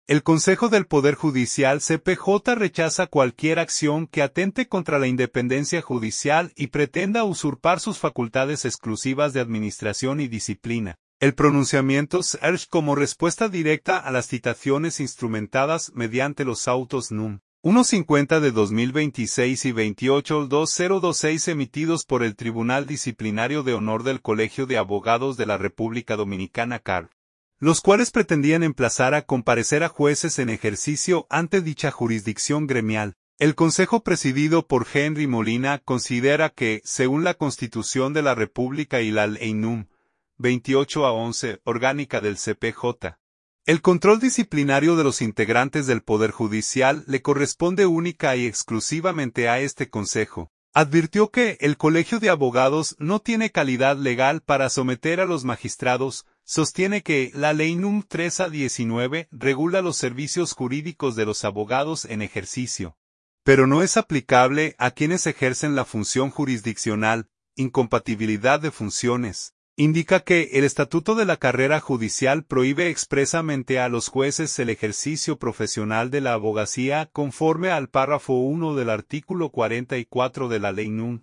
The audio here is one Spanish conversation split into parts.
El Consejo del Poder Judicial CPJ rechaza cualquier acción que atente contra la independencia judicial y pretenda usurpar sus facultades exclusivas de administración y disciplina. El pronunciamiento surge como respuesta directa a las citaciones instrumentadas mediante los autos núm. 150 de 2026 y 28-2026 emitidos por el Tribunal Disciplinario de Honor del Colegio de Abogados de la República Dominicana CAR, los cuales pretendían emplazar a comparecer a jueces en ejercicio ante dicha jurisdicción gremial. El Consejo presidido por Henry Molina considera que, según la Constitución de la República y la Ley núm. 28-11, orgánica del CPJ, el control disciplinario de los integrantes del Poder Judicial le corresponde única y exclusivamente a este Consejo. Advirtió que el Colegio de Abogados no tiene calidad legal para someter a los magistrados, sostiene que la Ley núm. 3-19 regula los servicios jurídicos de los abogados en ejercicio, pero no es aplicable a quienes ejercen la función jurisdiccional, incompatibilidad de funciones. Indica que el Estatuto de la Carrera Judicial prohíbe expresamente a los jueces el ejercicio profesional de la abogacía conforme al párrafo 1 del artículo 44 de la Ley núm.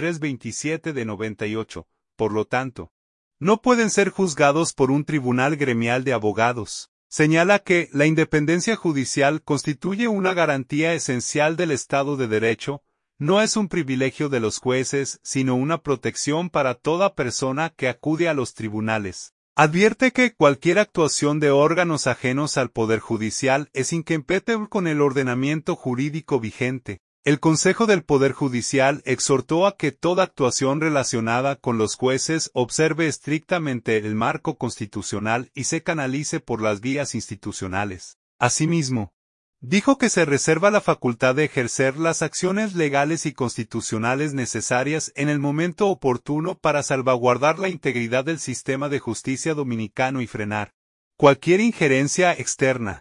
327 de 98. Por lo tanto, no pueden ser juzgados por un tribunal gremial de abogados. Señala que la independencia judicial constituye una garantía esencial del Estado de Derecho. No es un privilegio de los jueces, sino una protección para toda persona que acude a los tribunales. Advierte que cualquier actuación de órganos ajenos al Poder Judicial es incompatible con el ordenamiento jurídico vigente. El Consejo del Poder Judicial exhortó a que toda actuación relacionada con los jueces observe estrictamente el marco constitucional y se canalice por las vías institucionales. Asimismo, dijo que se reserva la facultad de ejercer las acciones legales y constitucionales necesarias en el momento oportuno para salvaguardar la integridad del sistema de justicia dominicano y frenar cualquier injerencia externa.